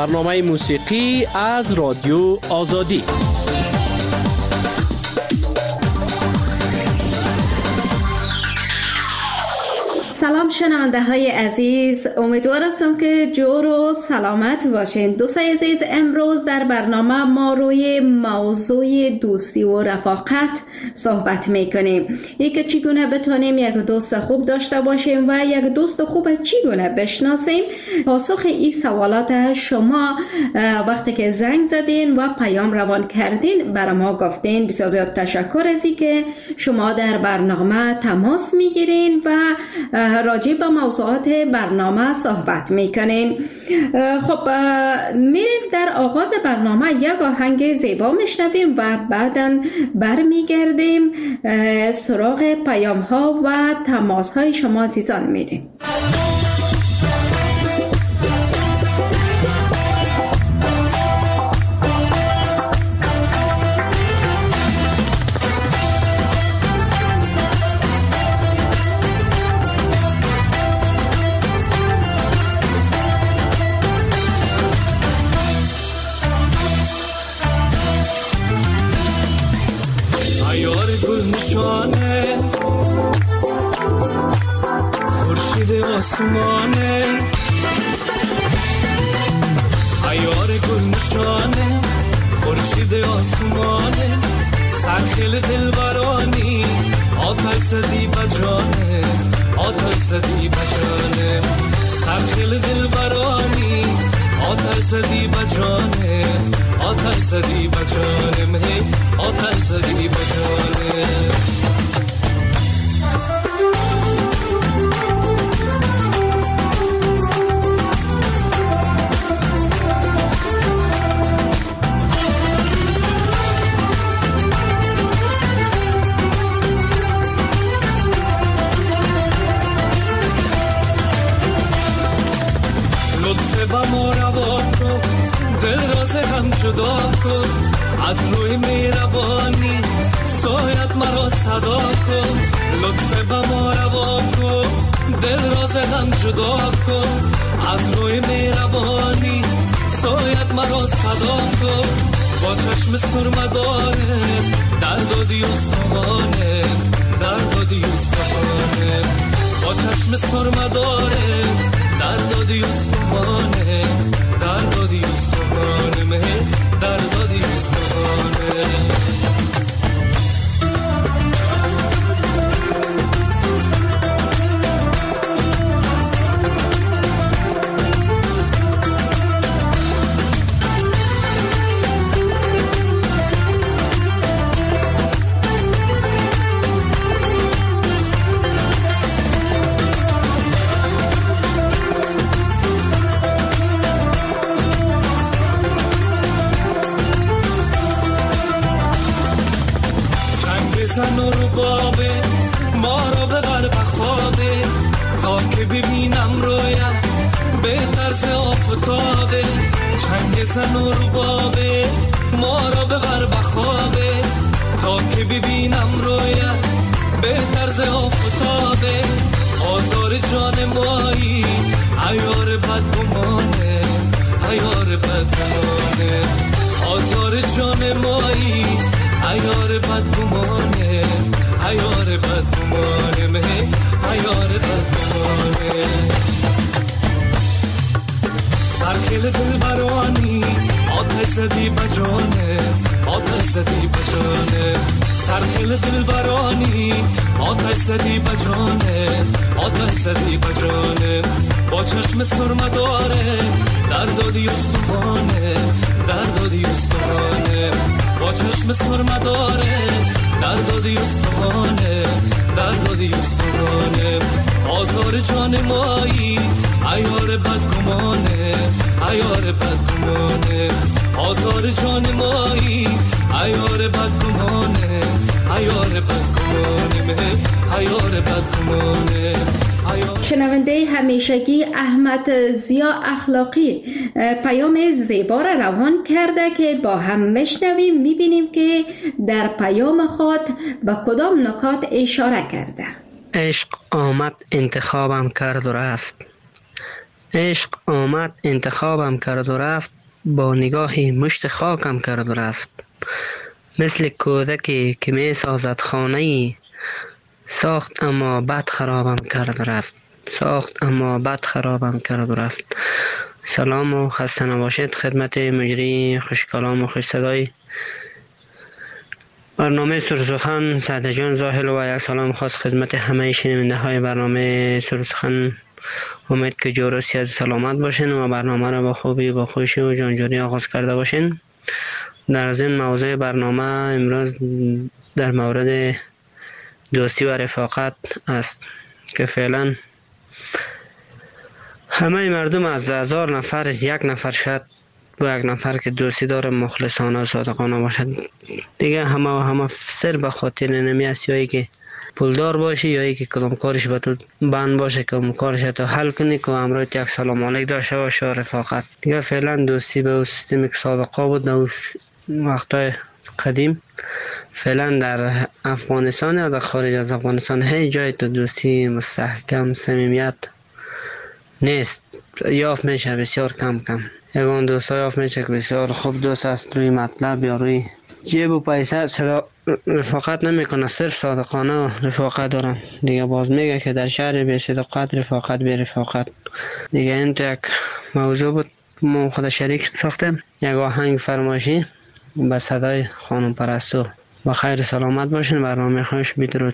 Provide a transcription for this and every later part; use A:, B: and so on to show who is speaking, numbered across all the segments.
A: برنامه موسیقی از رادیو آزادی.
B: سلام شنونده های عزیز، امیدوار هستم که جور و سلامت باشین. دوستای عزیز، امروز در برنامه ما روی موضوع دوستی و رفاقت صحبت میکنیم. یک چگونه بتونیم یک دوست خوب داشته باشیم و یک دوست خوب چگونه بشناسیم. پاسخ این سوالات شما وقتی که زنگ زدین و پیام روان کردین برای ما گفتین. بسیار زیاد تشکر از اینکه شما در برنامه تماس میگیرین و راجع به موضوعات برنامه صحبت میکنین. خب میریم در آغاز برنامه یک آهنگ زیبا میشنویم و بعداً برمیگردیم سراغ پیام ها و تماس های شما عزیزان میریم.
C: نشانه خورشید آسمانه، عیار گل نشانه خورشید آسمانه، سرخیل دلبرانی آتش زدی بجانه، آتش زدی بجانه، سرخیل دلبرانی آتش زدی بجانه، آتش زدی بجانم، هی آتش زدی بجانه. لطفه با ما روا کن، دل راز هم جدا کن، از روی مهربانی سایت مرا صدا کن. لطفه با ما روا کن، دل راز هم جدا کن، از روی مهربانی سایت مرا صدا کن. با چشم سرمداره درد و دیوستانه، درد و دیوستانه، با چشم سرمداره درد و دیوستانه، درد و دیوستانه، مه درد و دیوستانه. زن و ربابه ما را ببر بخوابه، تا که ببینم رویت به طرز آفتابه. چنگ زن و ربابه ما را ببر بخوابه، تا که ببینم رویت به طرز آفتابه. آزار جان مایی عیار بدگمانه، عیار بدگمانه، آزار جان مایی عیار بدگمانه، عیار بدگمانه، مه عیار بدگمانه. سرخیل دلبرانی آتش زدی بجانه، آتش زدی بجانه، سرخیل دلبرانی آتش زدی بجانه، آتش زدی بجانه. با چشم سرمداره درد و دیوستانه، درد و دیوستانه، با چشم سرمداره درد و دیوستانه، درد و دیوستانه. آزار جان مایی عیار بدگمانه، عیار بدگمانه، آزار جان مایی عیار بدگمانه، عیار بدگمانه، عیار بدگمانه.
B: شنونده همیشگی احمد ضیا اخلاقی پیام زیبا را روان کرده که با هم میشنویم، میبینیم که در پیام خود به کدام نکات اشاره کرده.
D: عشق آمد انتخابم کرد و رفت، عشق آمد انتخابم کرد و رفت، با نگاهی مشت خاکم کرد و رفت. مثل کودکی که می سازد خانه‌ای، ساخت اما بد خرابم کرد و رفت. ساخت اما بد خرابم کرد و رفت. سلام و خسته نباشید خدمت مجری خوش کلام و خوش صدای برنامه سرسخن سعد جان زاهل و یک سلام خاص خدمت همه شنونده های برنامه سرسخن. امید که جور و صحت سلامت باشین و برنامه را با خوبی با خوشی و جانجوری آغاز کرده باشین. در از این موضوع برنامه امروز در مورد دوستی و رفاقت است که فعلا همه مردم از 1000 نفر یک نفر شاید با یک نفر که دوستی داره مخلصانه و صادقانه باشد. دیگه همه سر به خاطر نمی است، یا ای که پولدار باشی یا ای که کدام کارش به تو بند باشه که اون کارش تو حل کنی که امروز یک سلام علیک داشته باشه و رفاقت. دیگه فعلا دوستی به سیستمی که سابقه بود در وقتای قدیم فعلا در افغانستان یا در خارج از افغانستان هیچ جای تو دوستی مستحکم صمیمیت نیست. یافت میشه بسیار کم. یگان دوست ها یافت میشه که بسیار خوب دوست است، روی مطلب یا روی جیب و پیسه رفاقت نمیکنه، صرف صادقانه و رفاقت دارن. دیگه باز میگه که در شهر بی صداقت رفاقت بی رفاقت. دیگه این تو یک موضوع بود ما خود شریک ساختیم. یک آهنگ فرمایشی به صدای خانم پرستو. با خیر سلامت باشین. برنامه خوش بدرود.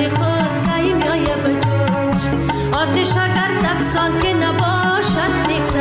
E: آتش اگر تفسان که نباشد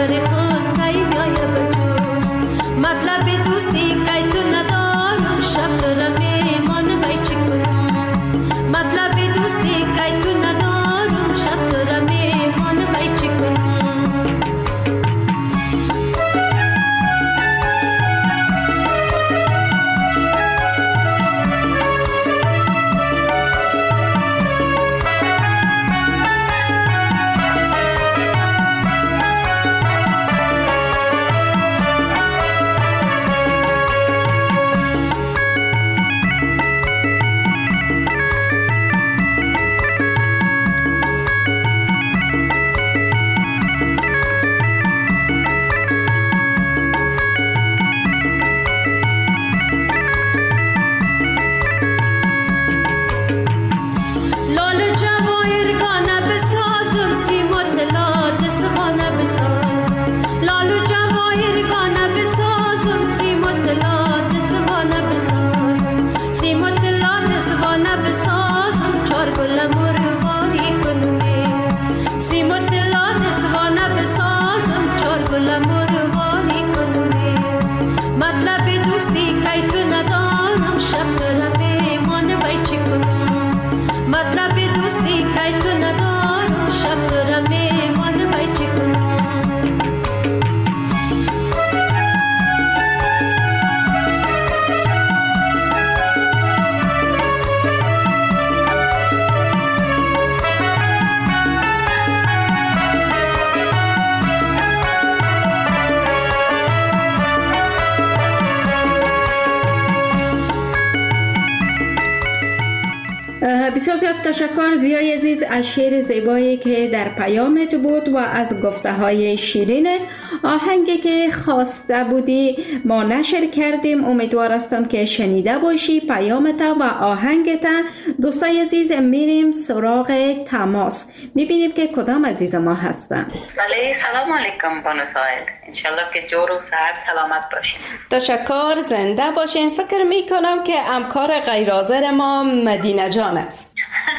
B: بسیار زیاد تشکر زیای عزیز از شعر زیبایی که در پیامت بود و از گفته های شیرینت. آهنگی که خواسته بودی ما نشر کردیم، امیدوار هستم که شنیده باشی پیامت و آهنگت. دوستای عزیز میریم سراغ تماس، میبینیم که کدام عزیز ما هستند.
E: بله، سلام علیکم بانو سائل، انشالله که جور و صحت سلامت باشین.
B: تشکر، زنده باشین. فکر میکنم که همکار غیر حاضر ما مدینه جان است.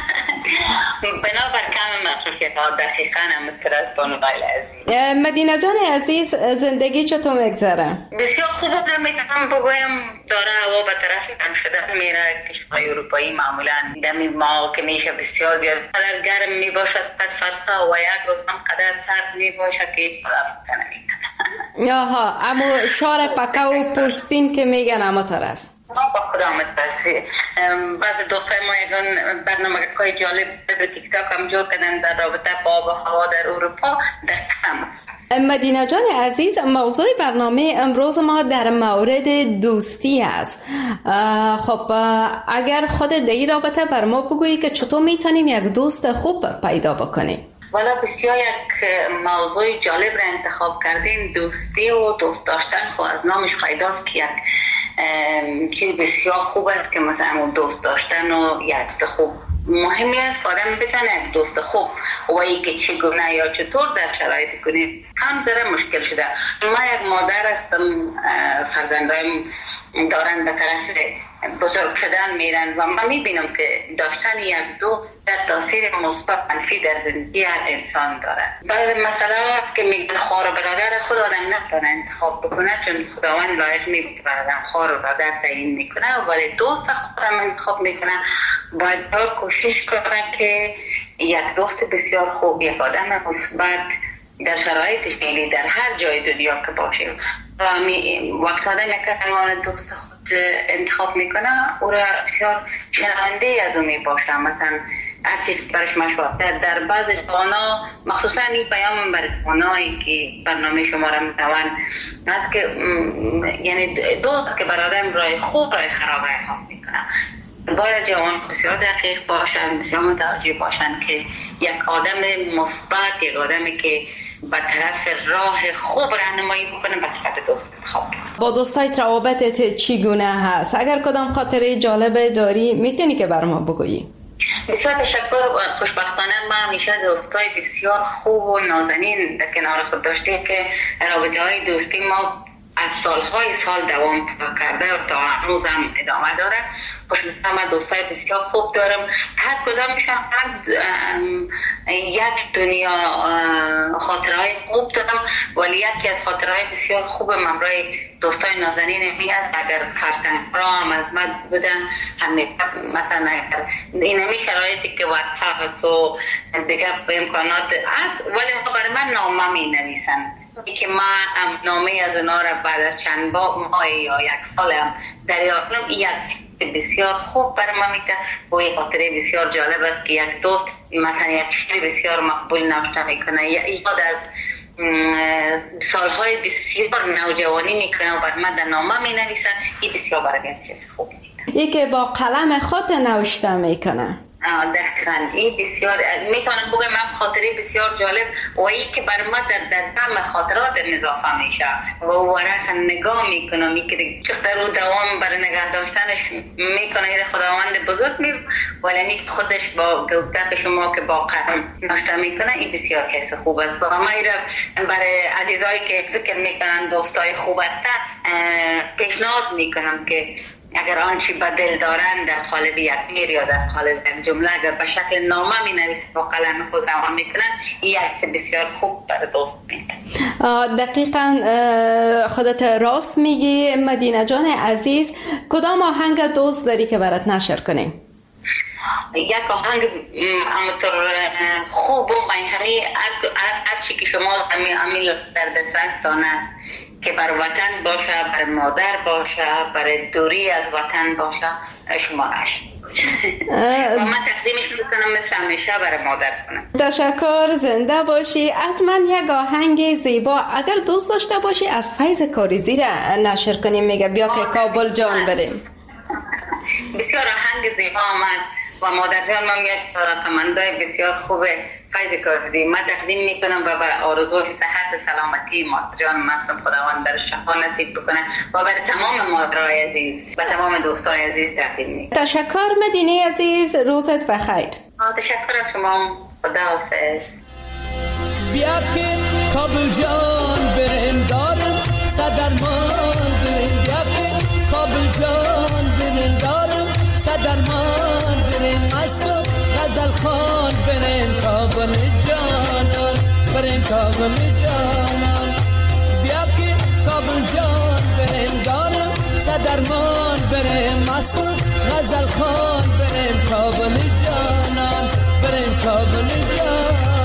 E: بنابر کم مصروفیت ها دقیقاً همونطور است بانو سائل عزیز.
B: مدینه جان عزیز، زندگی چطور میگذره؟
E: بسیار خوب میتونم بگویم داره هوا به طرف تنگ شدن میره. کشورهای اروپایی معمولا دمی ما که میشه بسیار زیاد قدر گرم میباشد قد فرسا و یک روز هم قدر سرد میباشد که خدا نمیتونه.
B: آها، اما شهر پکه و پوستین که میگن اما تر است.
E: با خدا متبسی. بعض دوستای ما یکان برنامه های جالب در تیک تاک هم جور کردن در رابطه با آب و هوا در اروپا. در
B: مدینه جان عزیز، موضوع برنامه امروز ما در مورد دوستی است. خب اگر خود در این رابطه بر ما بگویی که چطور میتونیم یک دوست خوب پیدا بکنیم؟
E: والا بسیار یک موضوع جالب را انتخاب کردین. دوستی و دوست داشتن خب از نامش پیداست که یک چیز بسیار خوب است که مثلا دوست داشتن و یک دوست خوب مهمی است که آدم بتونه یک دوست خوب و ای که چگونه یا چطور در شرایط کنه کم ذره مشکل شده. من یک مادر هستم، فرزندایم دارن به طرف بزرگ شدن میرن و من میبینم که داشتن یک دوست در تاثیر مثبت منفی در زندگی هر انسان داره. بعض مسئله هست که میگن خواهر و برادر خود آدم نتونه انتخاب بکنه، چون خداوند لایق میگه برادر خواهر و برادر تعیین میکنه، ولی دوست خودم انتخاب میکنه. باید کوشش کنه که یک دوست بسیار خوب، یک آدم مثبت در شرایط فعلی در هر جای دنیا که باشه و وقت آدم یک دوست خود انتخاب میکنه او را بسیار شنونده از اون میباشه. مثلا هر چیز برش مشورت در بعض جوانا، مخصوصا این پیام بر جوانایی که برنامه شما را میتوان است که یعنی دوست که برادر راه خوب راه خراب راه خواب میکنه. باید جوان بسیار دقیق باشن، بسیار متوجه باشن که یک آدم مثبت، یک آدمی که به طرف راه خوب راهنمایی بکنه به صفت دوست انتخاب کنه.
B: با دوستایت روابطت چگونه هست؟ اگر کدام خاطره جالب داری میتونی که بر ما بگویی؟
E: بسیار تشکر. خوشبختانه ما همیشه دوستای بسیار خوب و نازنین در کنار خود داشتیم که رابطه های دوستی ما از سالهای سال دوام کرده و تا هنوز هم ادامه داره. خوشبختانه دوستای بسیار خوب دارم، هر کدامشان یک دنیا خاطرهای خوب دارم، ولی یکی از خاطرهای بسیار خوب همراه دوستای نازنین می است. اگر فرزند را هم از من بودن مثلا این همی شرایطی که واتساپ است و دیگه امکانات است، ولی برای من نامه می نویسن که ما نامه از اونا را بعد از چند ماه یا یک سال هم دریافت کنم. یک بسیار خوب برای ما میده و یک خاطره بسیار جالب است که یک دوست مثلا یک شعر بسیار مقبول نوشته میکنه، یاد از سالهای بسیار نوجوانی میکنه و برای من در نامه مینویسن. این بسیار برای من چیز خوب میده.
B: ای که با قلم خود نوشته میکنه.
E: دقیقاً این بسیار میتونم بگم من خاطره بسیار جالب و این که بر ما در دم خاطرات اضافه میشه و ورق نگاه میکنم که چقدر رو دوام برای نگه داشتنش میکنه. خداوند بزرگ ولی می خودش با گفتن شما که با قلم نوشته میکنه این بسیار کس خوب است. و ما برای عزیزایی که فکر میکنن دوستای خوب هستن پیشنهاد میکنم که اگر آنچه به دل دارن در قالب یک شعر یا در قالب یک جمله اگر به شکل نامه می نویسن با قلم خود روان میکنن، این عکس بسیار خوب برای دوست میده.
B: دقیقاً خودت راست میگی مدینه جان عزیز. کدام آهنگ دوست داری که برات نشر کنیم؟
E: یک آهنگ همونطور خوب و منحنی هر چی که شما امیل در دسترستان است که بر وطن باشه، بر مادر باشه، بر دوری از وطن باشه، شما و من تقدیمش میکنم مثل همیشه برای مادر کنم.
B: تشکر، زنده باشی. حتما یک آهنگ زیبا اگر دوست داشته باشی از فیض کاریزی را نشر کنیم. میگه بیا که کابل جان بریم.
E: بسیار آهنگ زیبا هم است و مادر جان من یک رقمندای بسیار خوب فیض کارزی من تقدیم میکنم و بر آرزوی صحت سلامتی مادر جان مستم خداوند در شفا نصیب بکنه و بر تمام مادرای عزیز و تمام دوستای عزیز تقدیم میکنم.
B: تشکر مدینه عزیز، روزت بخیر.
E: تشکر از شما، خداحافظ.
C: بیا که کابل جان بریم دارم صدرمان بریم، بیا که کابل جان بریم دارم صدرمان بریم، مست و غزل خان بریم کابل جانان بریم کابل جانان، بیا که کابل جان بریم دارم صدرمان بریم، مست و غزل خان بریم کابل جانان بریم کابل جانان.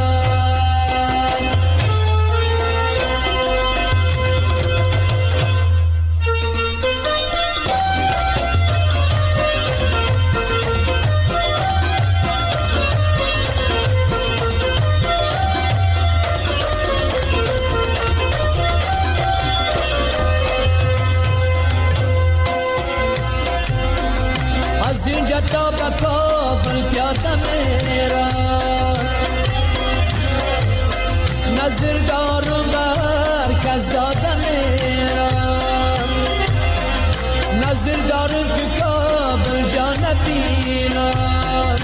C: تا به کابل پیاده میرم، نظر دارم بر کس داده میرم، نظر دارم که کابل جان بینم،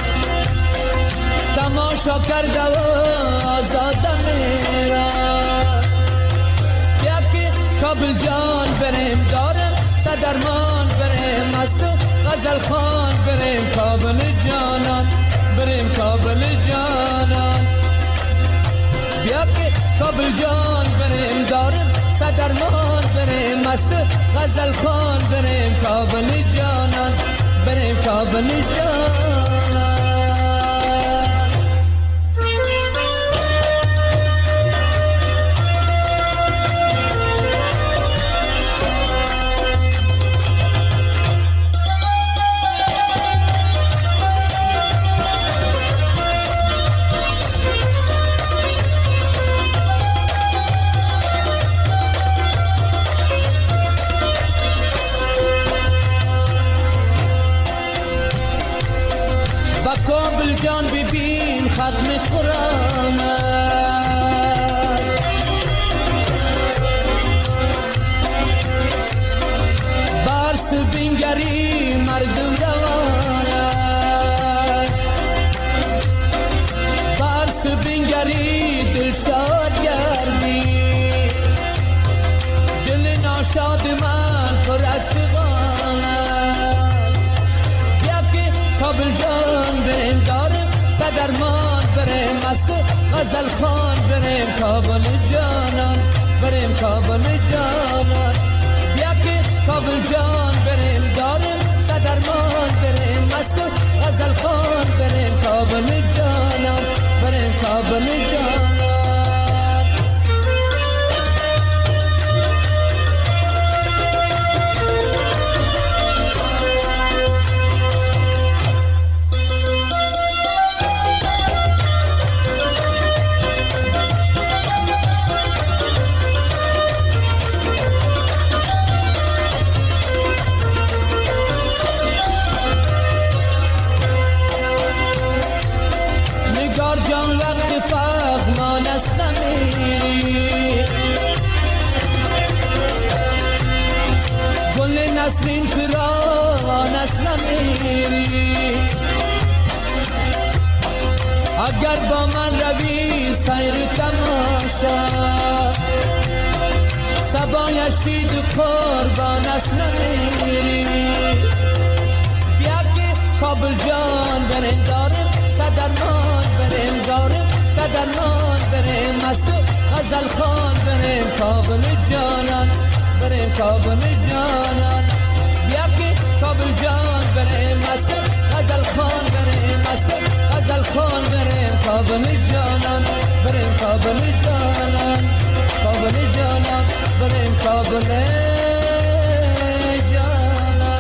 C: تماشا کرده و آزاده میرم، بیا که کابل جان بریم دارم صدرمان بریم، مست غزل خان بریم کابل جانان بریم کابل جانان، بیا که کابل جان بریم دارم صدرمان بریم، مست غزل خان بریم کابل جانان بریم کابل جانان. کابل جان ببین ختم قرآن، برس بینگری مردم روان است، برس بینگری دل شاد گردی، دل ناشاد من پر از فغان است، بیا که کابل جان بریم دارم صدرمان بریم، مست غزل خان بریم کابل جانان بریم کابل جانان، بیا که کابل جان بریم دارم صدرمان بریم، مست غزل خان بریم کابل جانان بریم کابل جانان. جان وقت فغمان است نمیری، گل نسرین فراوان است نمیری، اگر با من روی سیر تماشا، صبای شید قربان است نمیری، بیا که کابل جان بریم دارم صدرمان بریم دارم صدرمان بریم، مست غزل خان بریم کابل جانان بریم کابل جانان، بیا که کابل جان بریم، مست غزل خان بریم، مست غزل خان بریم کابل جانان بریم کابل جانان کابل جانان بریم کابل جانان.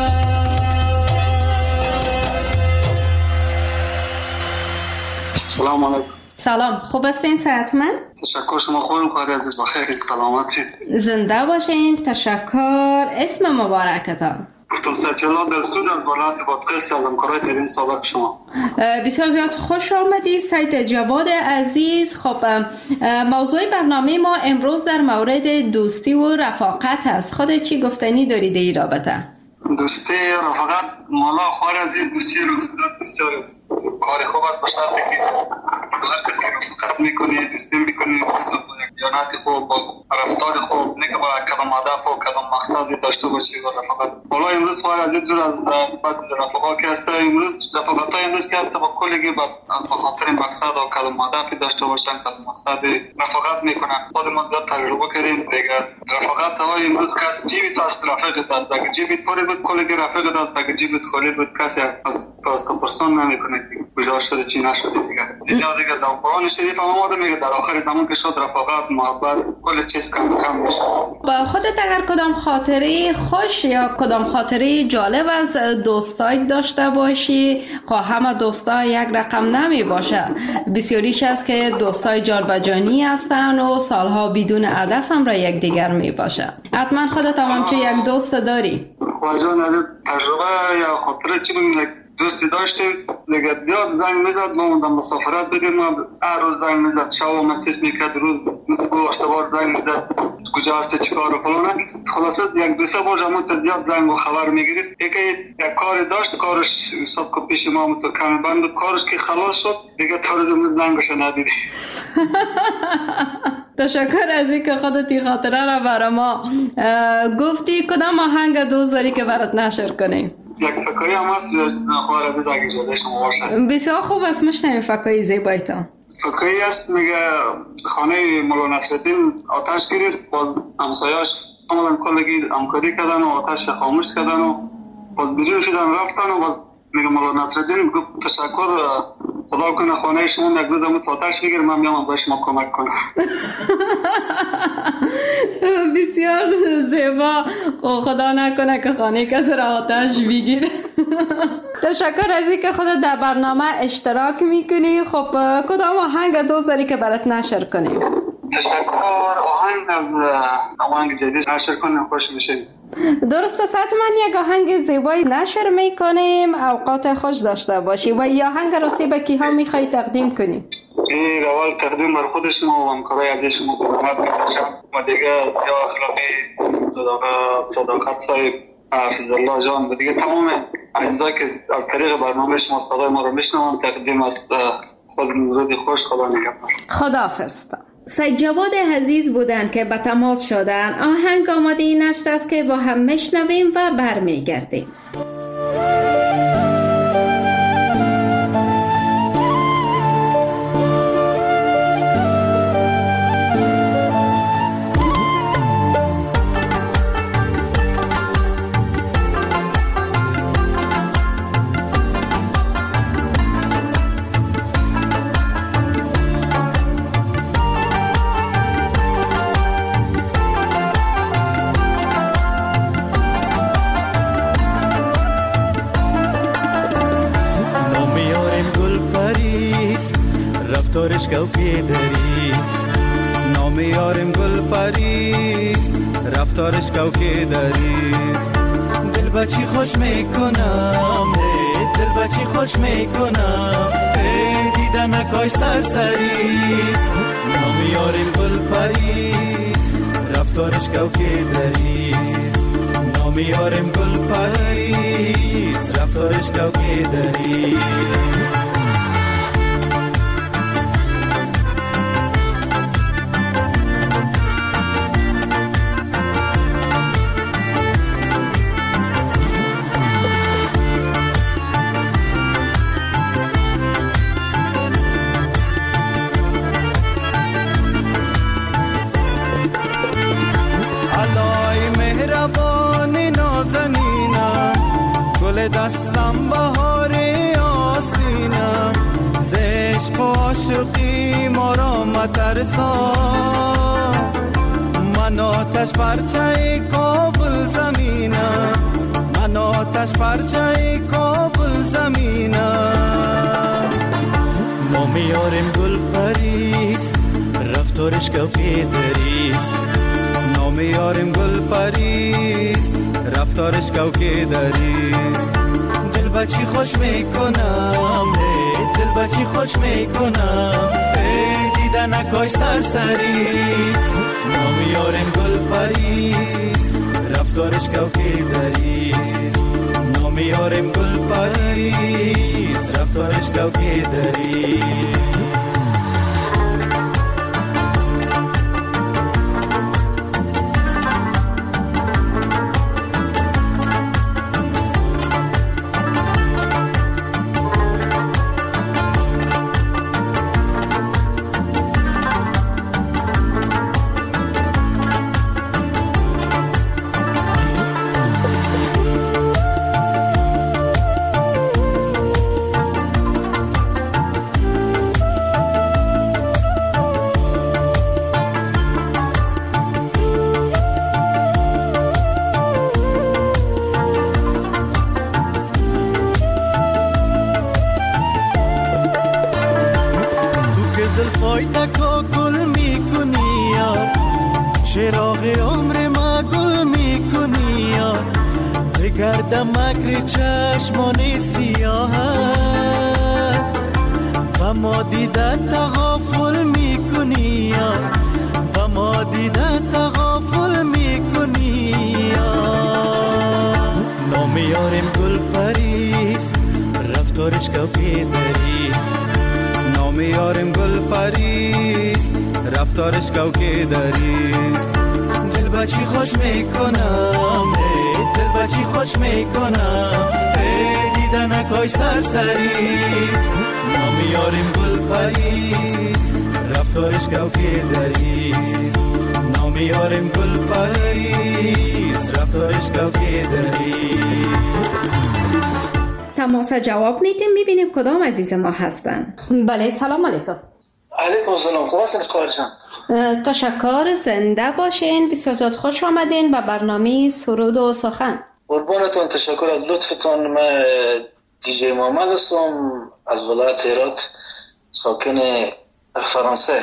F: سلام علیکم.
B: سلام، خوب هستین؟ صحتمند؟
F: تشکر، شما خوبین؟ خواهر عزیز بخیر، سلامتی.
B: زنده باشین. تشکر. اسم مبارکتان؟
F: دکتر سجلا دلسود از ولایت بادغیس از همکارای در این سابق شما.
B: بسیار زیاد خوش آمدید سید جواد عزیز. خب موضوع برنامه ما امروز در مورد دوستی و رفاقت است. خودت چی گفتنی داری در این رابطه؟
F: دوستی رفاقت مولا خوار عزیز دوستی رفاقت بسیار کار خوب است. بشرطی که هر کسی که رفاقت میکنه دوستی میکنه دیانت خوب با رفتار خوب نه که با کدام هدف و کدام مقصدی داشته باشی و رفاقت. حالا امروز خوار عزیز دور از بعض رفاقات که هست امروز رفاقت های امروز که هست با کلی با خاطر مقصد و کدام هدفی داشته باشن کدام مقصد رفاقت میکنن. خود ما زیاد تجربه کردیم دیگه. رفاقت های امروز کس جیبی تو است رفیقت است. اگه جیبی پره بود کلی رفیقت است. اگه جیبت خالی بود کسی از پرسان نمیکنه کجا شده چی نشده دیگه. دیگه در قرآن شریف هم آمده میگه در آخر زمان که شد رفاقت محبت کل چیز کم میشه.
B: با خودت اگر کدام خاطره خوش یا کدام خاطره جالب از دوستای داشته باشی، همه دوستا یک رقم نمی باشه. بسیاریش هست که دوستای جاربجانی هستن و سالها بدون هدف هم را یک دیگر می باشه. حتما خودت هم همچون یک دوست داری.
F: خواجان از تجربه یا خاطره چی بگیم دوستی داشتیم دیگه زیاد زنگ میزد ما اونجا مسافرت بدیم هر روز زنگ میزد شب و مسیج میکرد روز دو سوار زنگ میزد کجا هستی چی کار و فلانه. خلاصه یک دو سه بار همون زیاد زنگ و خبر میگیرید. یک کاری داشت کارش حساب که پیش ما همون کمی بند کارش که خلاص شد دیگه تا روز امروز زنگش ندیدی.
B: تشکر از اینکه خودت این خاطره را برای ما گفتی. کدام آهنگ دوست داری که برات نشر کنیم؟
F: یک فکایی هم هست خوار عزیز اگه جاده شما باشد.
B: بسیار خوب است مشنویم فکایی زیبایی تا.
F: فکایی هست میگه خانه مولا نصرالدین آتش گرفت باز همسایه‌اش آمدن کلگی همکاری کردن و آتش خاموش کردن و باز بیرون شدن رفتن و باز میگه مولا نصرالدین گفت تشکر خدا کنه خانه شما یک روز همون آتش بگیر من میام با شما کمک کنم.
B: بسیار زیبا. خدا نکنه که خانه کسی را آتش بگیره. تشکر از اینکه خودت در برنامه اشتراک میکنی. خب کدام آهنگ دوست داری که برات نشر کنیم؟
F: تشکر. آهنگ از آهنگ جدید نشر کنیم خوش میشه.
B: درست است. حتما یک آهنگ زیبایی نشر میکنیم. اوقات خوش داشته باشی. و یا آهنگ راستی به کیها میخوای تقدیم کنی؟
F: این اول تقدیم بر خود شما و همکارای عزیز شما درآمد می‌باشم و دیگه سیاه اخلاقی صداقت صاحب حافظ الله جان و دیگه تمام اجزایی که از طریق برنامه شما صدای ما رو میشنوم تقدیم است. خود روز خوش. خدا نگهدار.
B: خداحافظ. سید جواد عزیز بودن که به تماس شدن. آهنگ آماده این نشت است که با هم میشنویم و برمیگردیم.
C: رفتارش کوکی دریست نام یارم گل پریست رفتارش کوکی دریست دل بچی خوش میکنم دل بچی خوش میکنم دیدن نکاش سرسریست نام یارم گل پریست رفتارش کوکی دریست نام یارم گل پریست رفتارش کوکی دریست دستم بهار آسینم زشق و عاشقی ما را مترسا من آتش پرچه کابل زمینم من آتش پرچه کابل زمینم نام یارم گل پریست رفتارش کوکی دریست نام نام یارم گل پریست رفتارش کوکه دریست دل بچی خوش میکنم دل بچی خوش میکنم دیدن نکاش سرسریست نام یارم گل پریست رفتارش کوکه دریست نام یارم گل پریست رفتارش کوکه دریست زلفای تکا گل میکنی یار چراغ عمر ما گل میکنی یار بگردم مکر چشمان سیاهت و ما دیدن تغافل میکنی یار و ما دیدن تغافل میکنی یار نام یارم گل پریست رفتارش کوکه دریست نام یارم گل پریست رفتارش کوکه دریست دل بچی خوش میکنم دل بچی خوش میکنم دیدن نکاش سرسریست نام یارم گل پریست رفتارش کوکه دریست نام یارم گل پریست رفتارش کوکه دریست
B: تماس جواب میتیم ببینیم کدام عزیز ما هستن. بله سلام علیکم.
F: علیکم سلام. خوب هستین خواهرشان؟
B: تشکر زنده باشین. بسیار زیاد خوش آمدین به برنامه سرود و سخن.
F: قربانتون تشکر از لطفتون. من دیجی محمد هستم از ولایت هرات ساکن فرانسه.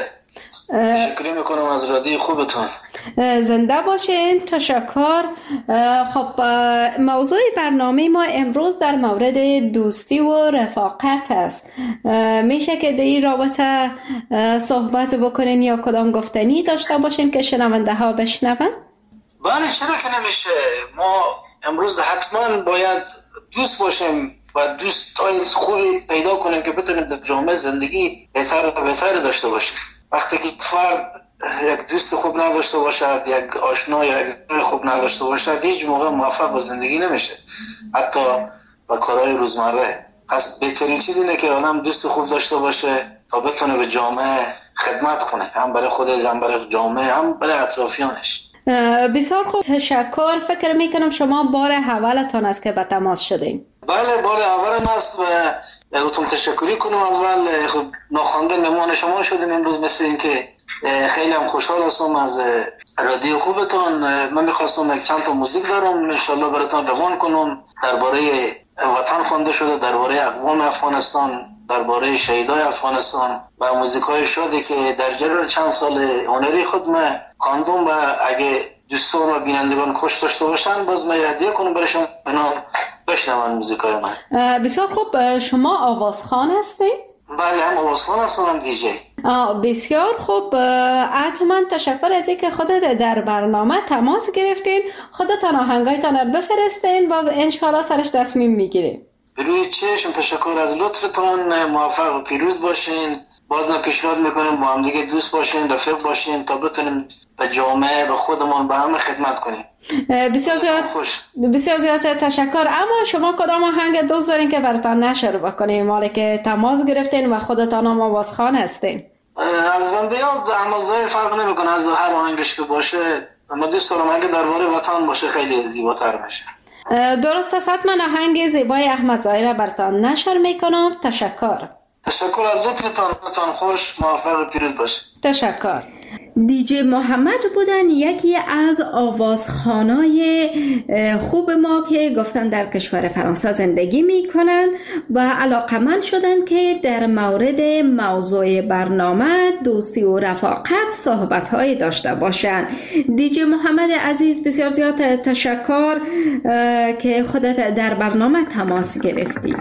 F: تشکر میکنم از رادیو خوبتون.
B: زنده باشین. تشکر. خب موضوع برنامه ما امروز در مورد دوستی و رفاقت است. میشه که در این رابطه صحبت بکنین یا کدام گفتنی داشته باشین که شنونده ها بشنون؟
F: بله چرا که نمیشه. ما امروز حتما باید دوست باشیم و دوستای خوبی پیدا کنیم که بتونیم در جامعه زندگی بهتر داشته باشیم. وقتی که فرد یک دوست خوب نداشته باشد، یک آشنا یا یک خوب نداشته باشد، هیچ موقع موفق به زندگی نمیشه، حتی با کارهای روزمره. پس بهترین چیز اینه که آدم دوست خوب داشته باشه تا بتونه به جامعه خدمت کنه، هم برای خودش، هم برای جامعه، هم برای اطرافیانش.
B: بسیار خوب، تشکر. فکر میکنم شما بار اولتان است که به تماس شدین.
F: بله بار اولم است و ازتون تشکری کنم. اول خب ناخوانده مهمان شما شدیم امروز، مثل این که خیلی هم خوشحال هستم از رادیو خوبتون. من میخواستم یک چند تا موزیک دارم انشالله براتون روان کنم، درباره وطن خوانده شده، درباره اقوام افغانستان، درباره شهیدای افغانستان و موزیکای شده که در جریان چند سال هنری خود من خواندم و اگه دوستان و بینندگان خوش داشته باشن باز من هدیه کنم برشون بنام بشنون موزیکای من.
B: بسیار خوب. شما آوازخوان هستید؟
F: بله هم آوازخوان هستم هم دیجی.
B: بسیار خوب. حتما تشکر از اینکه خودت در برنامه تماس گرفتین. خودتان آهنگایتان رو بفرستین، باز انشاءالله سرش تصمیم میگیریم.
F: بروی چشم. تشکر از لطفتان. موفق و پیروز باشین. باز پیشنهاد میکنیم با هم دیگه دوست باشین، رفیق باشین تا بتونیم به جامعه، به خودمون، به همه خدمت کنیم.
B: بسیار زیاد تشکر. اما شما کدام آهنگ دوست دارین که براتون نشر بکنیم، مالی که تماس گرفتین و خودتان هم آوازخوان هستین؟
F: از زندگیات اندازه فرق نمیکنه، از هر آهنگش که باشه. ما دوست دارم اگه درباره وطن باشه خیلی زیباتر بشه.
B: درست است. حتما آهنگ زیبای احمد ظاهر براتون نشر میکنم. تشکر.
F: تشکر از لطفتان. خوش، موفق و پیروز باشید.
B: تشکر. دیجی محمد بودن، یکی از آوازخوانای خوب ما که گفتن در کشور فرانسه زندگی میکنن و علاقمند شدن که در مورد موضوع برنامه دوستی و رفاقت صحبت‌های داشته باشن. دیجی محمد عزیز، بسیار زیاد تشکر که خودت در برنامه تماس گرفتی.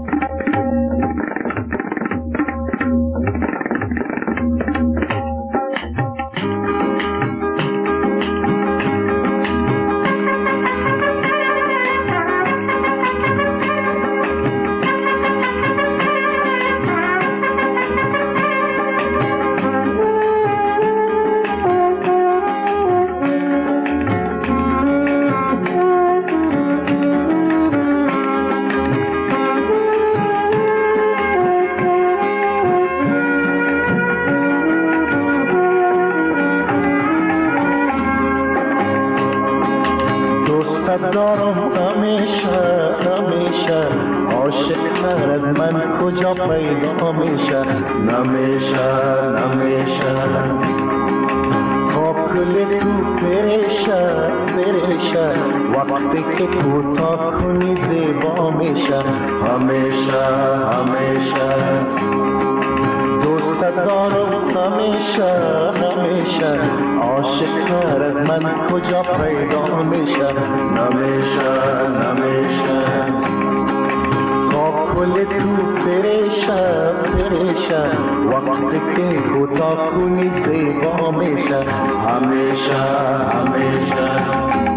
G: دارم همیشه همیشه، عاشق تر از من کجا پیدا میشه؟ نمیشه نمیشه، خواب کل تو پریشه پریشه، وقتی که کوتاه کنی زیبا میشه. همیشه همیشه دوست دارم همیشه همیشه، عاشق تر از من کجا پیدا میشه؟ نمیشه نمیشه، خواب کل تو پریشه پریشه، وقتی که کوتاه کنی زیبا میشه. همیشه همیشه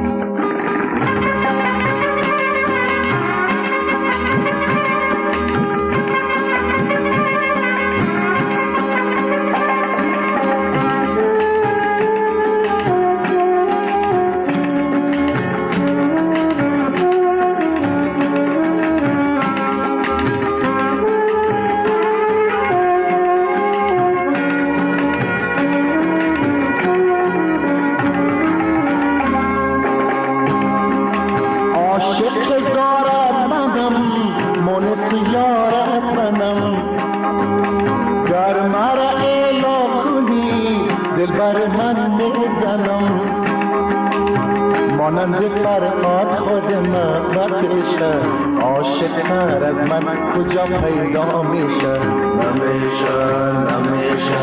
G: مانند فرقات خود من بکشه، عاشق تر از من کجا پیدا میشه؟ نمیشه نمیشه،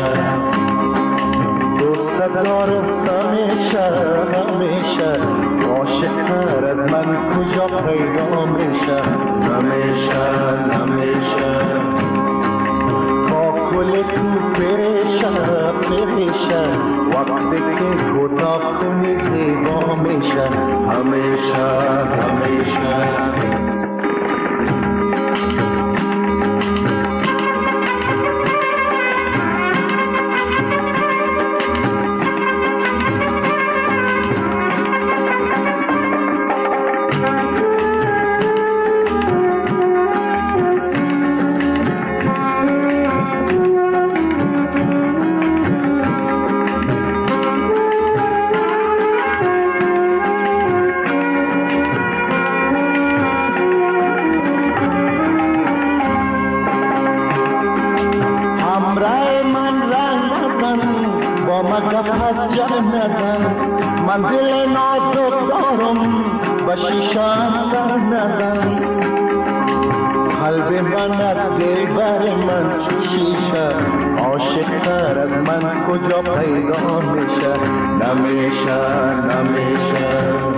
G: دوست دارم همیشه همیشه، عاشق تر از من کجا پیدا میشه؟ نمیشه نمیشه، با کل تو پریشه پریشه، وقتی که کوتاه کنی زیبا میشه. همیشه همیشه منزل نازک دارم و شیشان ندن، قلب من از دلبر من شیشه، عاشق تر از من کجا پیدا میشه؟ نمیشه نمیشه،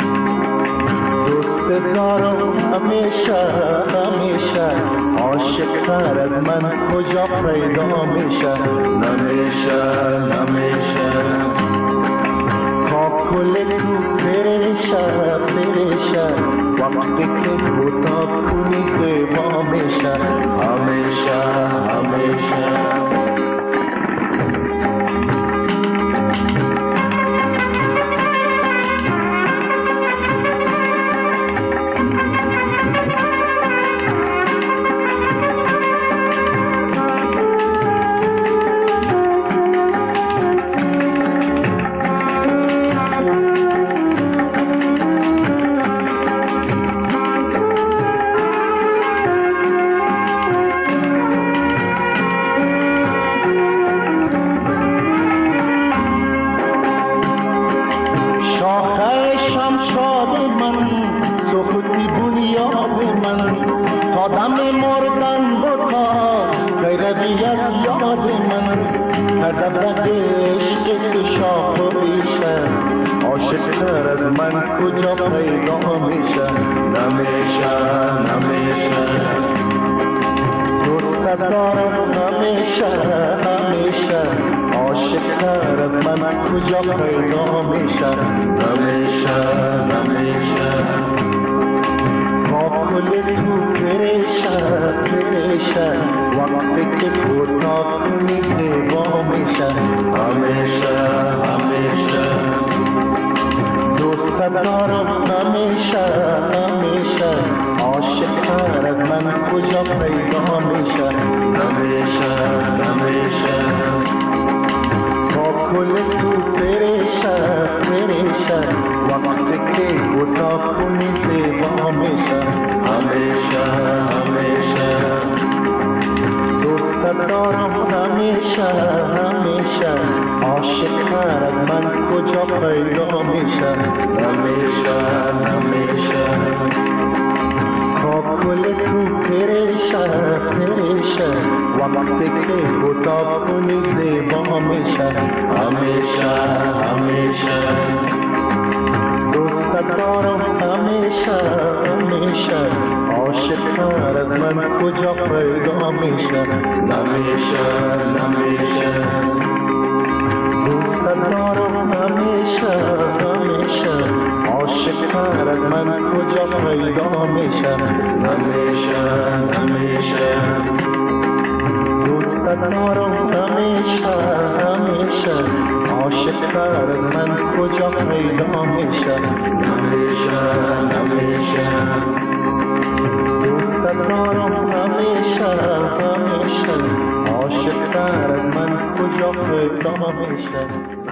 G: دوست دارم همیشه همیشه، عاشق تر از من کجا پیدا میشه؟ نمیشه نمیشه، کل تو پریشه پریشه، وقتی که کوتاه کنی زیبا میشه. همیشه همیشه مردن بتا غیرتی از یاد من هدف عشق تو شاخ و ریشه عاشق‌تر از من کجا پیدا میشه نمیشه دوست دارم همیشه عاشق‌تر از من کجا پیدا میشه نمیشه کل تو پریشه وقتی که کوتاه کنی زیبا میشه همیشه دوست دارم همیشه عاشق‌تر از من کجا پیدا میشه همیشه با کل تو پریشه وقتی که کوتاه کنی زیبا میشه همیشه دوست دارم همیشه عاشق‌تر از من کجا پیدا میشه همیشه با کل تو پریشه وقتی که کوتاه کنی زیبا میشه همیشه دوست دارم همیشه عاشق‌تر از من کجا پیدا میشه نمیشه دوست دارم همیشه عاشق‌تر از من کجا پیدا میشه نمیشه دوست دارم همیشه عاشق‌تر از من کجا پیدا میشه نمیشه دوست دارم همیشه عاشق‌تر از من کجا پیدا میشه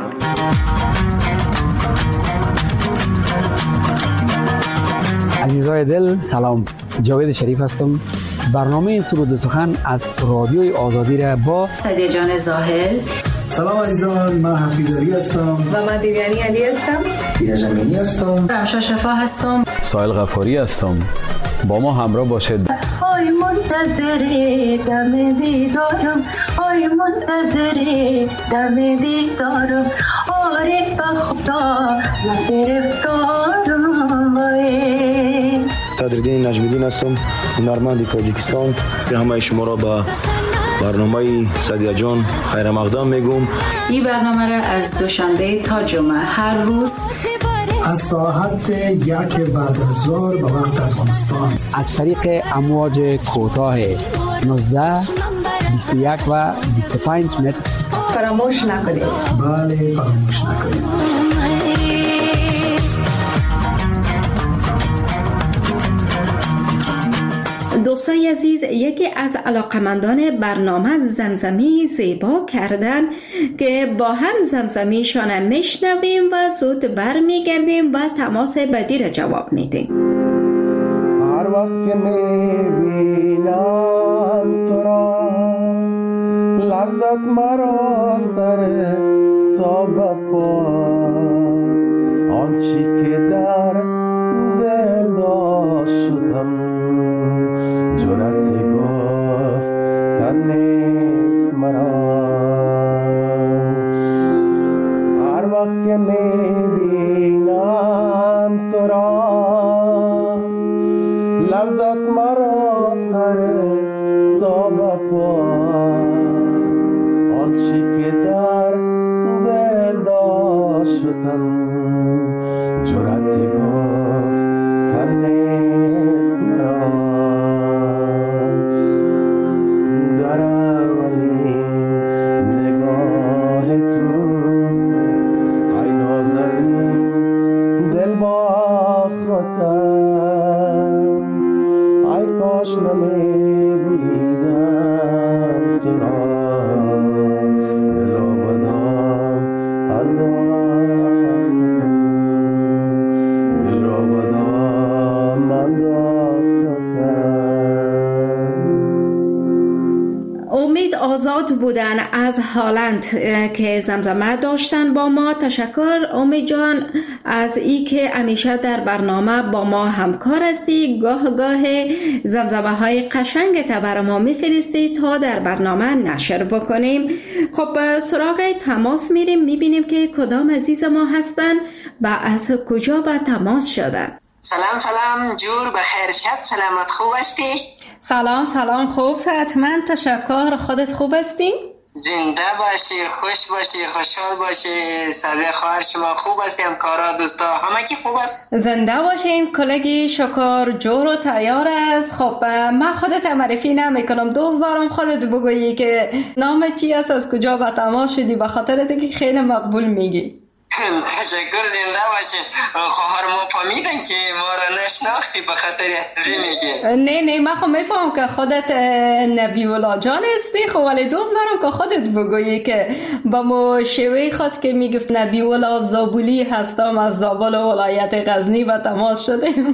H: عزیزای دل سلام، جاوید شریف هستم. برنامه سرود و سخن از رادیوی آزادی را با
I: سعدیه جان زاهل.
J: سلام عزیزان، من حفیظ علی هستم
I: و من دیویانی علی هستم.
J: دیاز امینی هستم.
I: رمشا شفا هستم.
K: سایل غفاری هستم. با ما همراه باشید.
L: آی منتظر دم دیدارم، آی منتظر دم دیدارم، آره به خدا من گرفتارم وای.
M: قدردین نجمیدین هستم، هنرمند تاجیکستان. به همه شما را به برنامه سعدیه جان خیر مقدم میگم.
I: این برنامه را از دوشنبه تا جمعه هر روز
J: از ساعت 1 بعد از ظهر به وقت افغانستان
H: از طریق امواج کوتاه 19 21 و 25 متر
I: فراموش نکنید.
J: بله فراموش نکنید.
B: دوستای عزیز، یکی از علاقمندان برنامه زمزمی زیبا کردن که با هم زمزمیشان میشنویم و زود برمیگردیم و تماس بعدی را جواب میدیم.
G: هر وقت که میبینم تو را لرزد مرا سر تا بپا، آنچی که در دل داشت شدم جرأت گفتن نیست مرا. هر وقت که میبینم تو را لرزد مرا سر تا بپا، آنچی که در دل داشت شدم جرأت گفتن نیست مرا. در اولین نگاه تو ای نازنین دل باختم، ای کاش نمیدیدم تو را دل آبادان انداختم، دل آبادان انداختم.
B: امید آزاد بودن از هالند که زمزمه داشتن با ما. تشکر امید جان از ای که همیشه در برنامه با ما همکار هستی. گاه زمزمه های قشنگ تا برای ما میفرستی تا در برنامه نشر بکنیم. خب سراغ تماس میریم، میبینیم که کدام عزیز ما هستن و از کجا به تماس شدن.
N: سلام جور بخیر شد. سلامت خوب هستی؟
B: سلام خوب صحتمند تشکر. خودت خوب هستی؟
N: زنده باشی، خوش باشی، خوشحال باشی. صدای خواهر شما خوب هستی؟ همکارا دوستا همه کی خوب است؟
B: زنده باشین. کلگی شکر جور و تیار است. خب من خودت معرفی نمیکنم، دوست دارم خودت بگویی که نام چی است، از کجا به تماس شدی، به خاطر از اینکه خیلی مقبول میگی.
N: تشکر. زنده باشین. خواهر ما فهمیدن که ما را نشناختی به خاطر ازی میگی.
B: نه من خب میفهم که خودت نبی الله جان هستی، خب ولی دوست دارم که خودت بگویی که با مو شوی خود که میگفت نبی الله زابولی هستم، از زابل ولایت غزنی و تماس شدیم.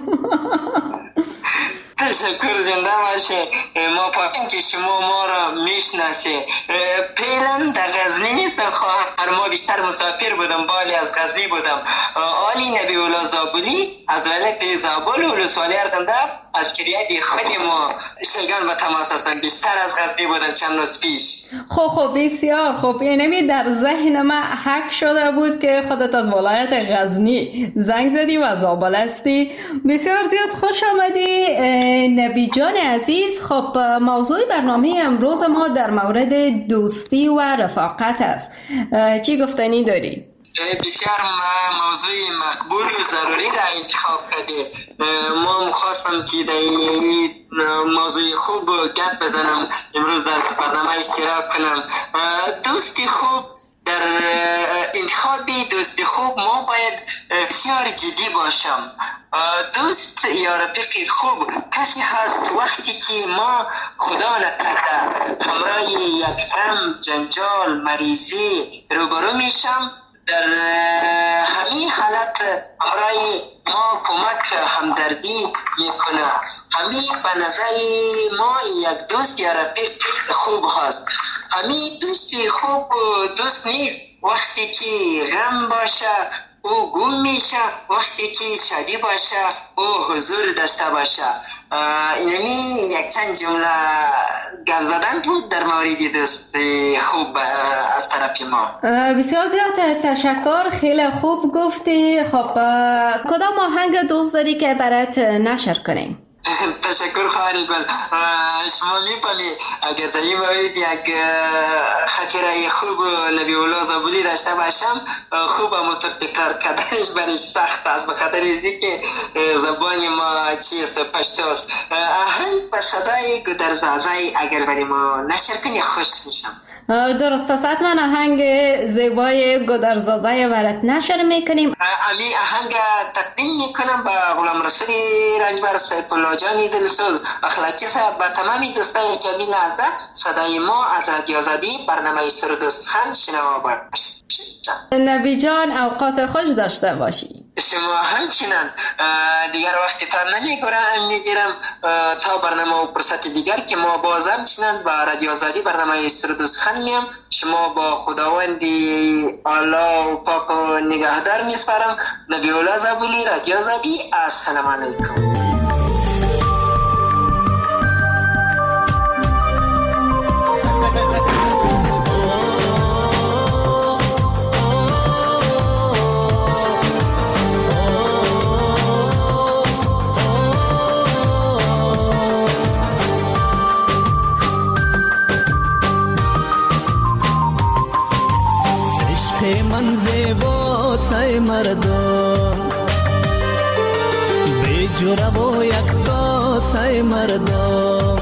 N: تشکر. زنده باشه. ما فهمیدیم که شما ما را میشناسی. پیلن در غزنی نیستم خواهر، ما بیشتر مسافر بودم، بالی از غزنی بودم. آلی نبی الله زابولی از ولایت زابل ولسوالی اردنده از کریه خود ما شیگان به تماس هستن. بیشتر از غزنی بودم چند روز پیش.
B: خب بسیار خوب. اینمی در ذهن من حک شده بود که خودت از ولایت غزنی زنگ زدی و زابل هستی. بسیار زیاد خوش آمدی نبی جان عزیز. خب موضوع برنامه امروز ما در مورد دوستی و رفاقت است. چی گفتنی داری؟
N: بسیار موضوع مقبول و ضروری را انتخاب کرده. ما خواستم که در این موضوع خوب گپ بزنم، امروز در برنامه اشتراک کنم. دوستی خوب، در انتخاب دوستی خوب ما باید بسیار جدی باشم. دوست یا رفیق خوب کسی هست وقتی که ما خدا نکرده همراه یک غم، جنجال، مریضی روبرو میشم، در همین حالت همراه ما کمک همدردی میکنه. همین به نظر ما یک دوست یا رفیق خوب هست. همین دوستی خوب دوست نیست وقتی که غم باشه او گم میشه، وقتی که شادی باشه او حضور داشته باشه. اینمی یک چند جمله گفت زدن بود در مورد دوست خوب از طرف ما.
B: بسیار زیاد تشکر، خیلی خوب گفتی. خب کدام آهنگ دوست داری که برات نشر کنیم؟
N: تشکر خواهری بل. شما می‌فهمی اگر در این مورد یک خاطره خوب نبی الله زابولی داشته باشم، خوب هم تکرار کردنش برش سخت است به خاطر اینکه زبان ما چیست پشتوست. آهنگ به صدای گودرزازای اگر برای ما نشر کنی خوش میشم.
B: درست است، من آهنگ زیبای گودرزازای برات نشر میکنیم.
N: امی آهنگ تقدیم میکنم به غلام رسول رجبر سیف الله جان دلسوز اخلاقی صاحب، به تمامی دوستای کمی لحظه صدای ما از رادیو آزادی برنامه سرود و سخن شنوا باشید.
B: نبی جان اوقات خوش داشته باشی.
N: شما همچنان. دیگر وقتی تا نمیگیرم تا برنامه و فرصت دیگر که ما باز همچنان با رادیو آزادی برنامه سرود و سخن میم. شما با خداوندی الله و پاک و نگهدار میسپارم. نبی الله زابولی، رادیو آزادی. السلام علیکم.
C: من زیبا سای مردم بی جرا و یکتا سای مردم،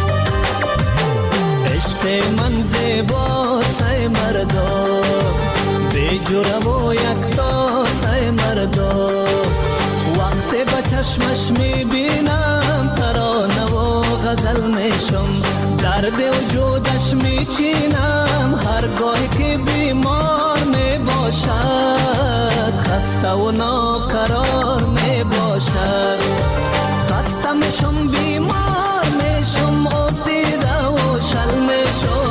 C: عشق من زیبا سای مردم بی جرا و یکتا سای مردم. وقتی با چشمش میبینم ترانه و غزل میشم، درد وجودش میچینم هرگاهی که بیمار میباشد، خسته و ناقرار میباشد. خسته میشم بیمار میشم افتیده و شل میشم،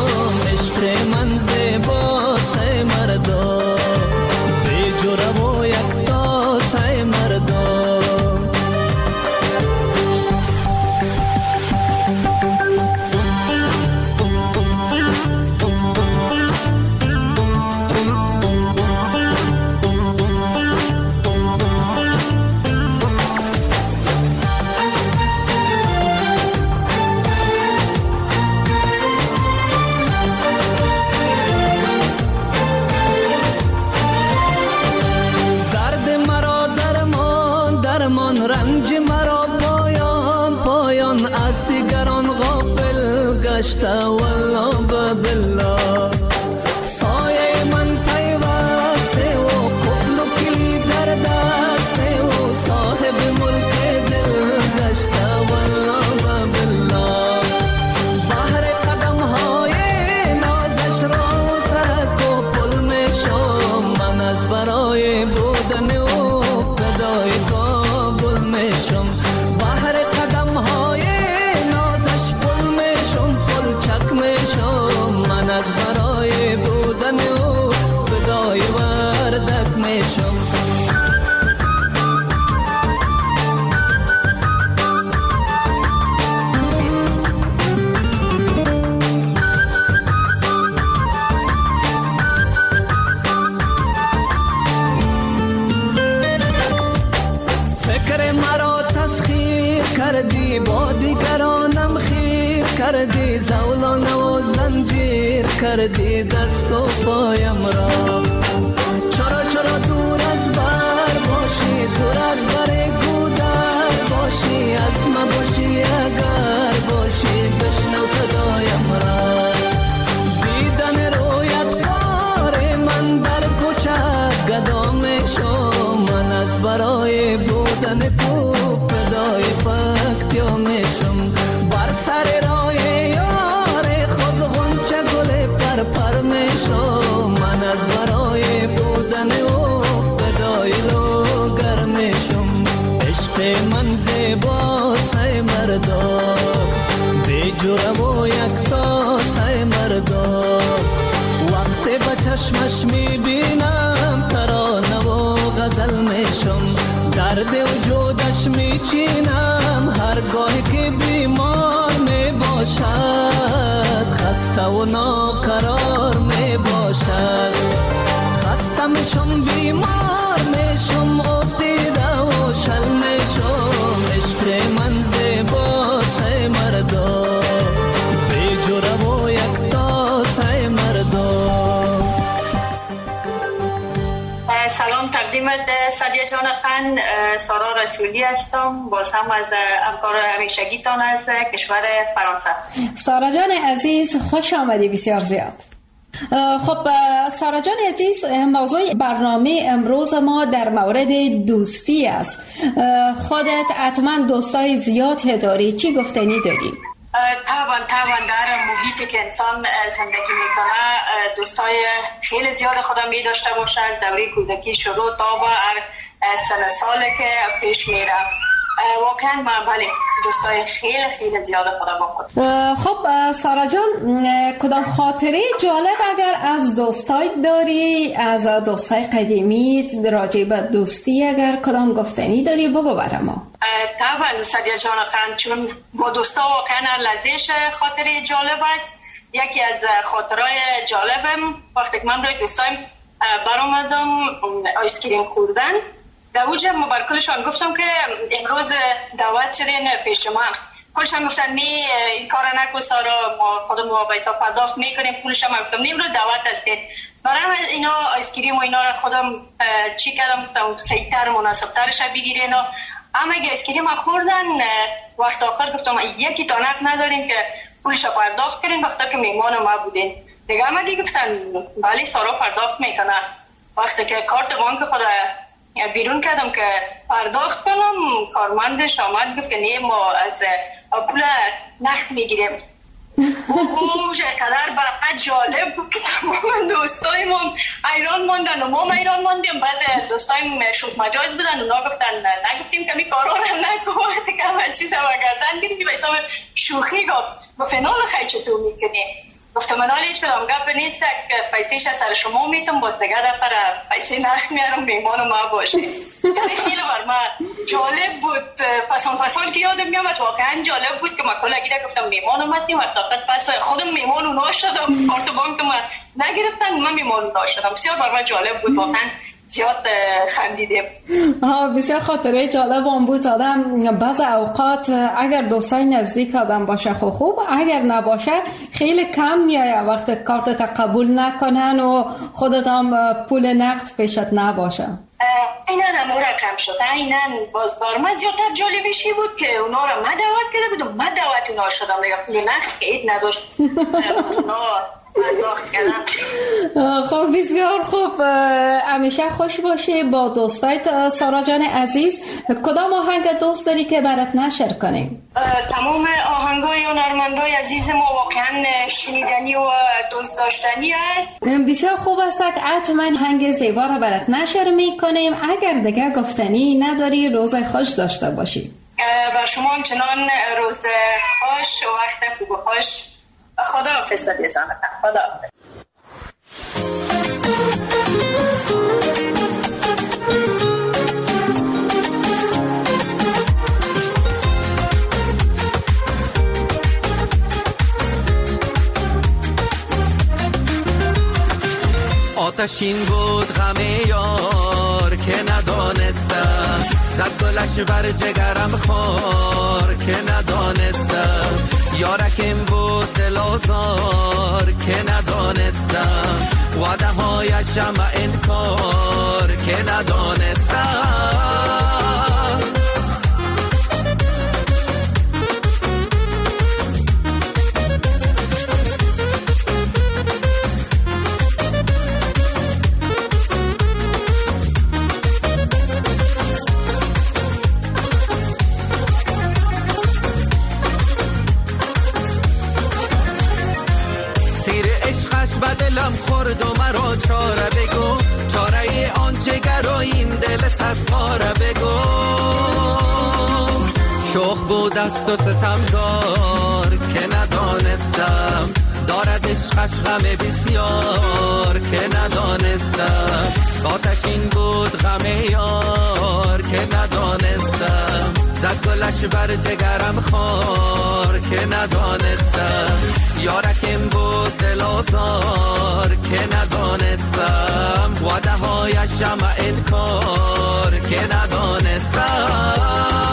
C: گشته والله بالله سایه من پیوسته و قفل و کلید در دسته و صاحب ملک دل گشته والله بالله بحر قدم های نازش را سرک و پل می شم من از برای بودن و فدای کابل می شم بحر قدم های نازش پل می شم پل چک می شم من از برای بودن و فدای وردک می شم کردی با دیگرانم خیر کردی زولان و زنجیر کردی دست و پایم را چرا دور از بر باشی دور از بر گودر باشی از ما باشی اگر باشی بشنو صدایم را دیدن رویت کار من در کوچه گدا می شم من از برای بودن تو فدای پکتیا میشم بر سر راه یار خود غنچه گل پر میشم من از برای بودن و فدای لوگر میشم عشق من زیبا سای مردا بی جرم و یکتا سای مردا وقتی به چشمش میبینم ترانه و غزل میشم درد وجودش میچینم هرگاه که بیمار میباشد خسته و ناقرار میباشد خسته میشم بیمار میشم افتیده و شل میشم عشق من زیبا سای مردا بی جرم و یکتا سای مردا
O: سلام تقدیمت سادیا جان خان سارا رسولی هستم باز هم از همکار همیشگیتان از کشور فرانسه.
B: سارا جان عزیز خوش آمدی بسیار زیاد. خب سارا جان عزیز موضوع برنامه امروز ما در مورد دوستی است. خودت حتما دوستای زیاد داری، چی گفتنی داری؟
O: طبعا در محیطی که انسان زندگی میکنه دوستای خیلی زیاد خودم می داشته باشد دوره کودکی شروع تا به هر سن ساله که پیش میره واقعا بله دوستای خیلی زیاد خودم با خود.
B: خب سارا جان کدام خاطره جالب اگر از دوستای داری از دوستای قدیمی راجع به دوستی اگر کدام گفتنی داری بگو برام.
O: طبعا سادیا جان خان چون با دوستا واقعا لذیذ خاطره جالب است. یکی از خاطرهای جالبم وقتی که من روی دوستایم برآمدم آیسکریم خوردن در اوجه ما بر کلشان گفتم که امروز دعوت شدین پیش ما کلشان گفتن نه این کار نکن سارا ما خودمون با پرداخت میکنیم پولش هم گفتم نه امروز دعوت هستید برای اینا آیسکریم و اینا را خودم چی کردم گفتم سیتر مناسبترش بگیرین اما اگه آیسکریم خوردن وقت آخر گفتم یکی تانک نداریم که پولش پرداخت کنین وقتا که میمان ما بودین دیگه هم گفتن بله سارا پرداخت میکنه وقتی که کارت بانک خود بیرون کردم که پرداخت کنم کارمندش آمد گفت که نه ما از پول نقد میگیریم او چقدر برای جالب بود که تمام دوستایمون ایران موندن و ما ایران موندیم بعضی دوستایم شوخ مجاز بودن اونا گفتن نگفتیم که می کارا رو نکن وقتی که همه چیز رو گردن گیریم به حساب شوخی گفت فنال خیلی چطور میکنیم گفتم من حالا هیچ کدام گپ نیست که پیسیش از سر شما میتونم باز دیگه دفعه پیسه نخ میارم میمان ما باشه یعنی خیلی بر من جالب بود پسان که یادم میامد واقعا جالب بود که ما کلا گیره گفتم میمانم هستیم وقت پس خودم میمان اونا شدم کارت بانک ما نگرفتن من میمان اونا شدم بسیار بر من جالب بود واقعا زیاد خندیدیم.
B: بسیار خاطره جالب هم بود. آدم بعض اوقات اگر دوستای نزدیک آدم باشه خوب اگر نباشه خیلی کم میایه وقت کارت قبول نکنن و خودت هم پول نقد پیشت نباشه.
O: اینن هم رقم شد. اینن باز برمه زیادتر جالبیشی بود که اونا را من دعوت کرده بودم، من دعوت اونا شدم دیگه پول نخ اید نداشت اونا داخت کردم.
B: خب بسیار خوب، همیشه خوش باشی با دوستایت. سارا جان عزیز، کدام آهنگ دوست داری که برات نشر کنیم؟
O: تمام آهنگای هنرمندای عزیز ما واقعا شنیدنی و دوست داشتنی است.
B: بسیار خوب است که حتما آهنگ زیبا را برات نشر میکنیم. اگر دیگه گفتنی نداری روز خوش داشته باشی.
O: با شما همچنان روز خوش و وقت خوب و خوش. خدا حافظ صدیه جان. خدا حافظ.
C: آتشین بود غم یار که ندانستم، زد گلش بر جگرم خار که ندانستم، یارکم بود دل آزار که ندانستم، وعده هایشم انکار که ندانستم. دلم خورد و مرا چاره بگو، چاره آن جگر و این دل صد پاره بگو. شوخ بود است و ستمگار که ندانستم، دارد عشقش غم بسیار که ندانستم. آتشین بود غم یار که ندانستم، زد گلش بر جگرم خار که ندانستم، یارکم بود دل آزار که ندانستم، وعده هایشم انکار که ندانستم.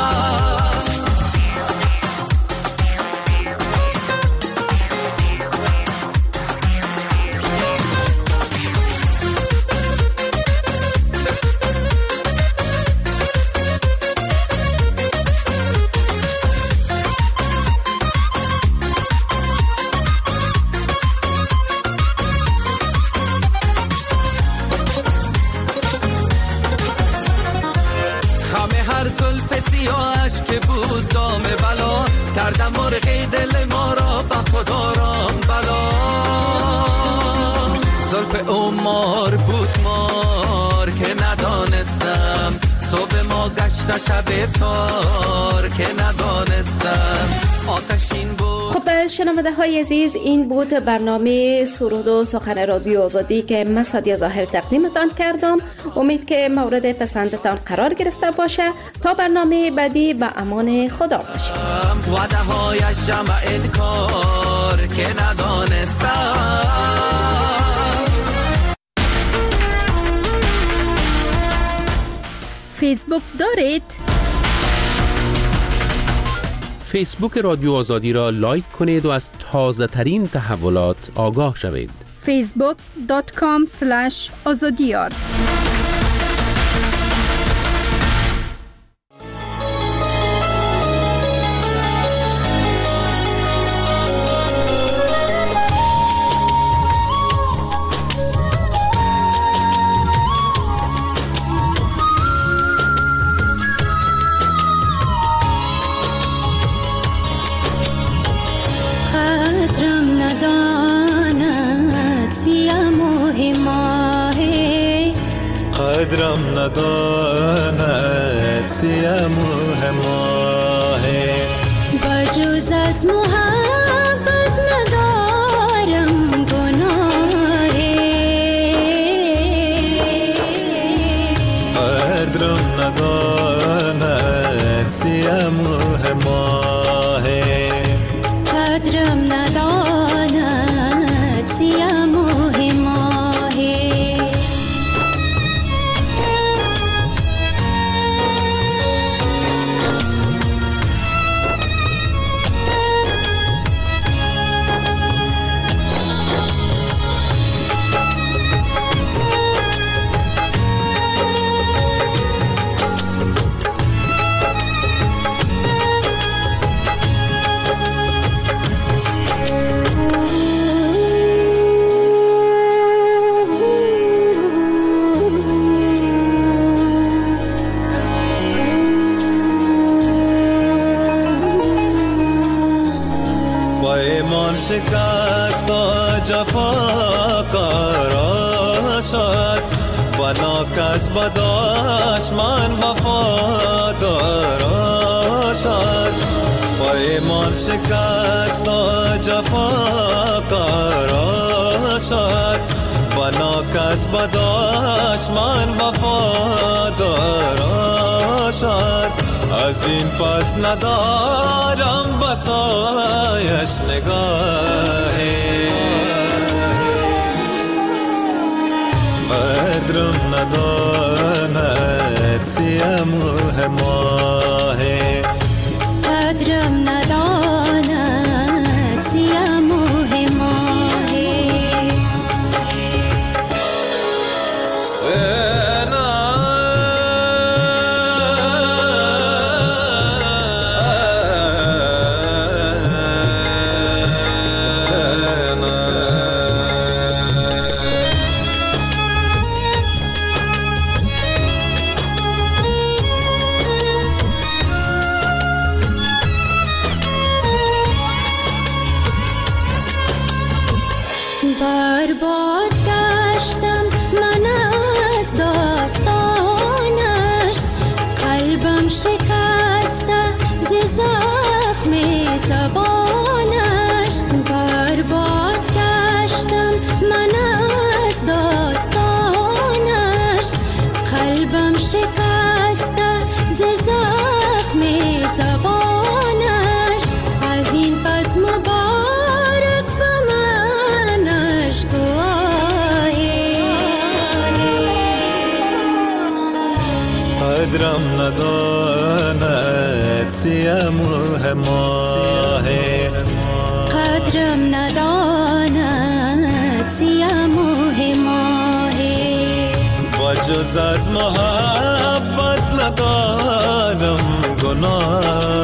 C: که بود دام بلا، کردم مرغی دل ما را به خدا رام بلا. زلف عمر بود مار که ندانستم، صبح ما گشت شب تار که ندانستم، آتشین بود.
B: خب شنونده های عزیز، این بود برنامه سرود و سخن رادیو آزادی که من سادیه ظاهر تقدیمتان کردم. امید که مورد پسندتان قرار گرفته باشه. تا برنامه بعدی به امان خدا باشید.
C: وعده هایشم انکار که ندانستم.
P: فیسبوک دارید؟
A: فیسبوک رادیو آزادی را لایک کنید و از تازه ترین تحولات آگاه شوید.
P: facebook.com/azadiyar
G: قدرم نداند سیم و هماهه،
L: بجز از محبت ندارم گناهه.
G: قدرم نداند سیم و هماهه،
L: قدرم نداند سیم و هماهه.
C: پیمان شکست و جفا قرار شد بنا کس بداش من وفادار شد پیمان شکست و جفا قرار شد بنا کس بداش من وفادار شد از این پس ندارم بسایش نگاهی قدرم نداند سیموه ماهی
L: قدرم نداند سیموه ماهی برباد گشتم من از داستانش قلبم شکسته ز زخم زبانش برباد گشتم من از داستانش قلبم شکسته ز زخم زبانش از این پس مبارک به منش
C: قدرم نداند سیموه ماهی
L: قدرم نداند سیموه ماهی
C: با جز از محبت ندارم گناه